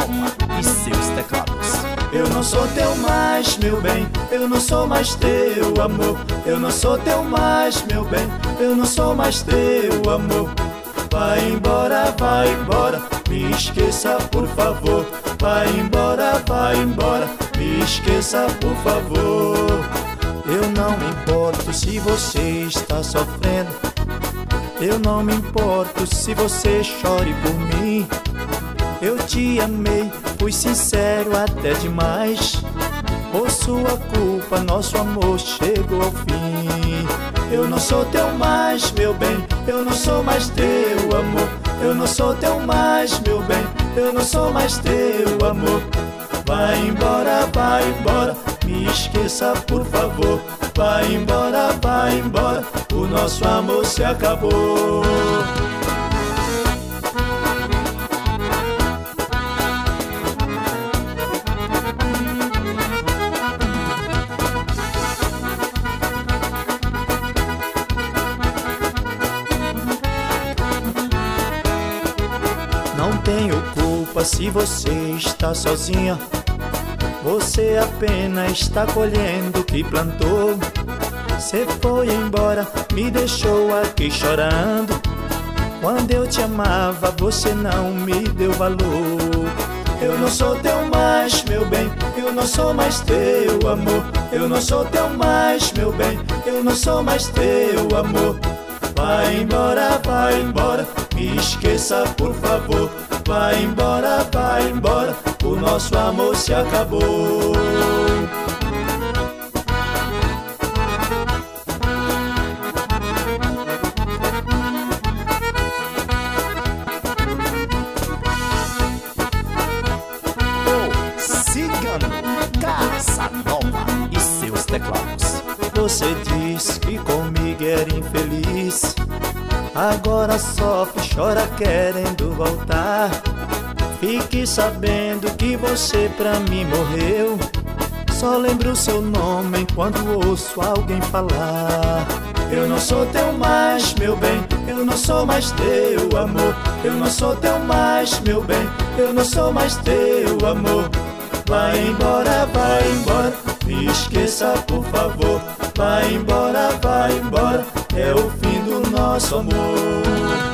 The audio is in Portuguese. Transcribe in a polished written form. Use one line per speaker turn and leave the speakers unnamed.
Nova e seus teclados.
Eu não sou teu mais, meu bem, eu não sou mais teu amor. Eu não sou teu mais, meu bem, eu não sou mais teu amor. Vai embora, me esqueça por favor. Vai embora, me esqueça por favor. Eu não me importo se você está sofrendo. Eu não me importo se você chore por mim. Eu te amei, fui sincero até demais. Por sua culpa nosso amor chegou ao fim. Eu não sou teu mais, meu bem, eu não sou mais teu amor. Eu não sou teu mais, meu bem, eu não sou mais teu amor. Vai embora, me esqueça por favor. Vai embora, o nosso amor se acabou. Não tenho culpa se você está sozinha. Você apenas está colhendo o que plantou. Você foi embora, me deixou aqui chorando. Quando eu te amava, você não me deu valor. Eu não sou teu mais, meu bem, eu não sou mais teu amor. Eu não sou teu mais, meu bem, eu não sou mais teu amor. Vai embora, me esqueça por favor. Vai embora, o nosso amor se acabou.
O Cigano Casanova e seus teclados.
Você disse que comigo era infeliz. Agora sofre, chora querendo voltar. Fique sabendo que você pra mim morreu. Só lembro seu nome enquanto ouço alguém falar. Eu não sou teu mais, meu bem, eu não sou mais teu amor. Eu não sou teu mais, meu bem, eu não sou mais teu amor. Vai embora, me esqueça por favor. Vai embora, é o fim do nosso amor.